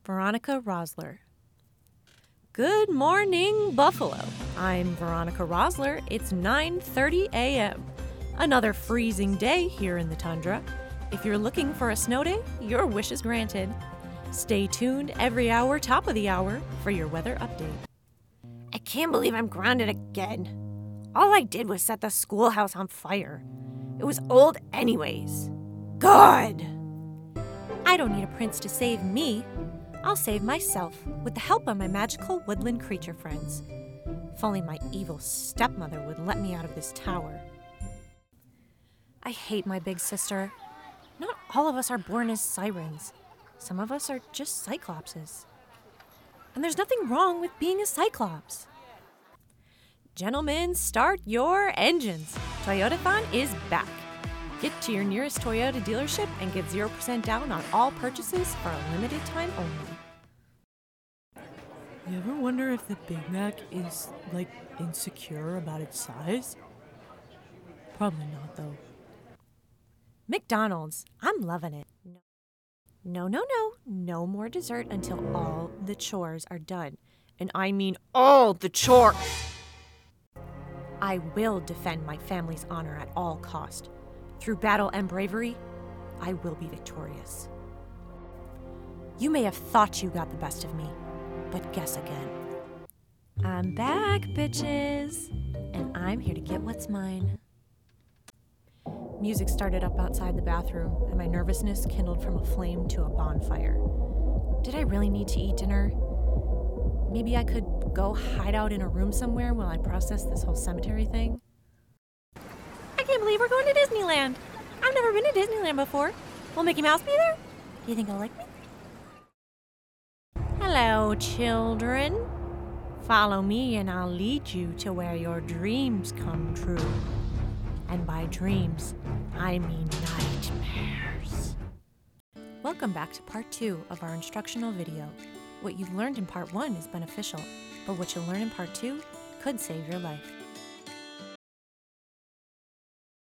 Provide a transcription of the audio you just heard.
Veronica Rosler. Good morning, Buffalo. I'm Veronica Rosler. It's 9:30 a.m. Another freezing day here in the tundra. If you're looking for a snow day, your wish is granted. Stay tuned every hour, top of the hour, for your weather update. I can't believe I'm grounded again. All I did was set the schoolhouse on fire. It was old anyways. God! I don't need a prince to save me. I'll save myself with the help of my magical woodland creature friends. If only my evil stepmother would let me out of this tower. I hate my big sister. Not all of us are born as sirens. Some of us are just cyclopses. And there's nothing wrong with being a cyclops. Gentlemen, start your engines. Toyotathon is back. Get to your nearest Toyota dealership and get 0% down on all purchases for a limited time only. You ever wonder if the Big Mac is, insecure about its size? Probably not, though. McDonald's, I'm loving it. No more dessert until all the chores are done. And I mean all the chores. I will defend my family's honor at all cost. Through battle and bravery, I will be victorious. You may have thought you got the best of me, but guess again. I'm back, bitches, and I'm here to get what's mine. Music started up outside the bathroom, and my nervousness kindled from a flame to a bonfire. Did I really need to eat dinner? Maybe I could go hide out in a room somewhere while I process this whole cemetery thing? I can't believe we're going to Disneyland. I've never been to Disneyland before. Will Mickey Mouse be there? Do you think he'll like me? Hello, children. Follow me and I'll lead you to where your dreams come true. And by dreams, I mean nightmares. Welcome back to part 2 of our instructional video. What you've learned in part 1 is beneficial, but what you'll learn in part 2 could save your life.